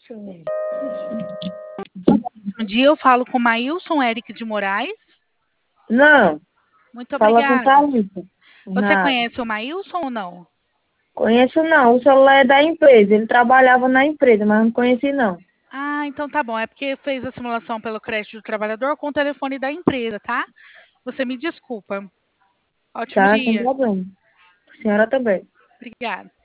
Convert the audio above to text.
Um dia eu falo com o Maílson Eric de Moraes. Não, Muito fala com obrigada. Thalita. Você conhece o Maílson ou não? Conheço não, o celular é da empresa. Ele trabalhava na empresa, mas não conheci não. Ah, então tá bom. É porque fez a simulação pelo crédito do trabalhador com o telefone da empresa, tá? Você me desculpa. Ótimo Tá, sem dia. problema. A senhora também. Obrigada.